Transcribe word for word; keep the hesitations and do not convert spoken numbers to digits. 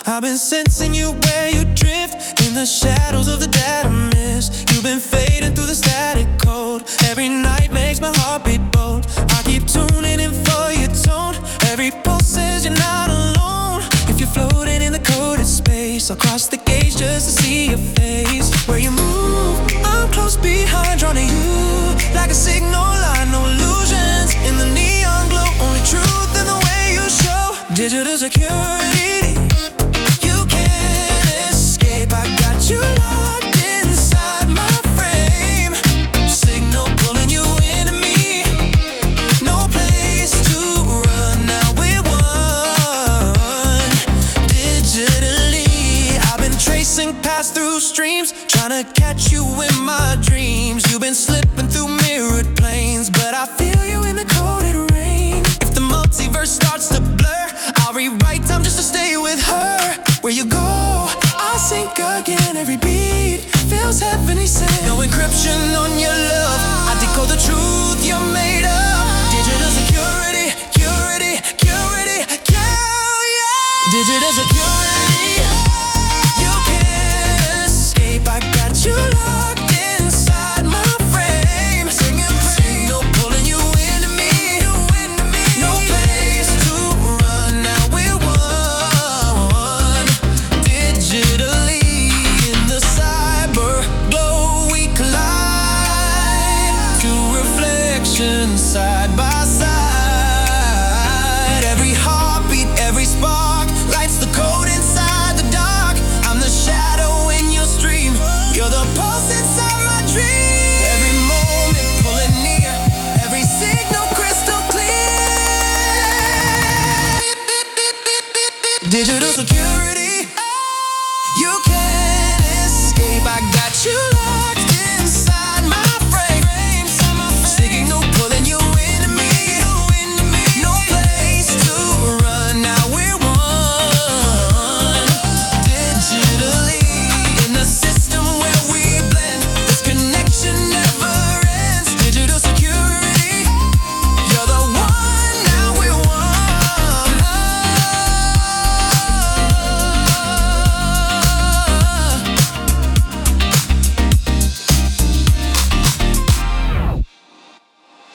I've been sensing you where you drift in the shadows of the data mist. You've been fading through the static code. Every night makes my heart beat bold. I keep tuning in for your tone. Every pulse says you're not alone. If you're floating in the coded space, I'll cross the gauge just to see your face. Where you move, I'm close behind, drawn to you like a signal line, no illusions in the neon glow. Only truth in the way you show. Digital security, you can't escape. I got you locked inside my frame. Signal pulling you into me. No place to run, now we're one. Digitally, I've been tracing paths through streams, trying to catch you in my dreams. You've been slipping through mirrored planes, but I feel you in the coded rain. If the multiverse starts to blur, I'll rewrite time just to stay with her. Where you go, I sink again. Every beat feels heavenly sent. No encryption on your love, I decode the truth you're made of. Digital security, purity, purity, yeah, yeah. Digital security.